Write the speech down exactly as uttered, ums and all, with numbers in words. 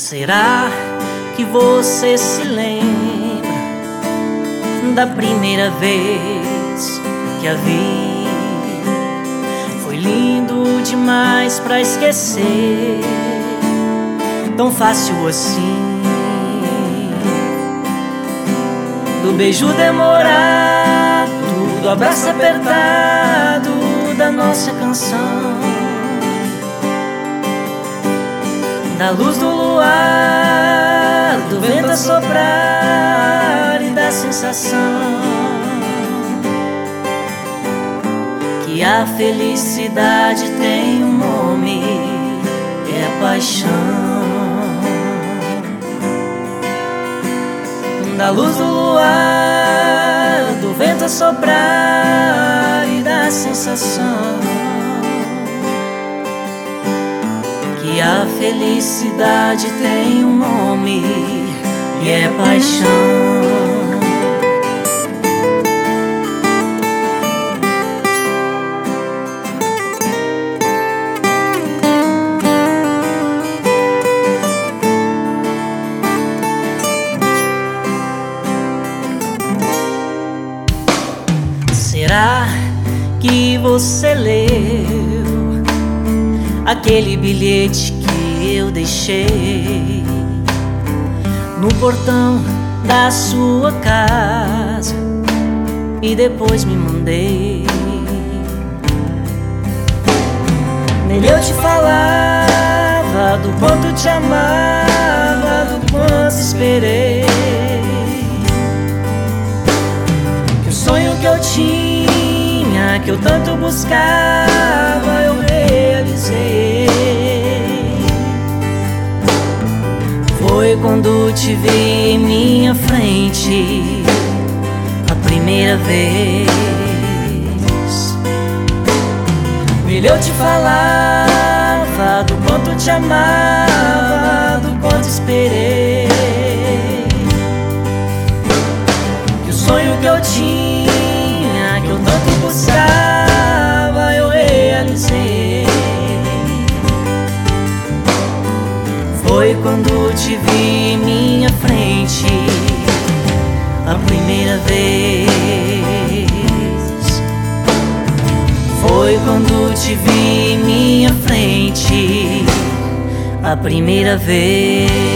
Será que você se lembra da primeira vez que a vi? Foi lindo demais pra esquecer, tão fácil assim. Do beijo demorado, do abraço apertado da nossa canção, da luz do luar, do vento a soprar e da sensação que a felicidade tem um nome, é paixão. Da luz do luar, do vento a soprar e da sensação que a felicidade tem um nome, e é paixão. Será que você leu aquele bilhete que eu deixei no portão da sua casa e depois me mandei? Nele eu te falava do quanto te amava, do quanto esperei, que o sonho que eu tinha, que eu tanto buscava, eu realizei. Foi quando te vi em minha frente a primeira vez. Nele eu te falava do quanto te amava, do quanto esperei, que o sonho que eu tinha, que eu tanto buscava, eu realizei. Foi quando te vi em minha frente a primeira vez. Foi quando te vi em minha frente a primeira vez.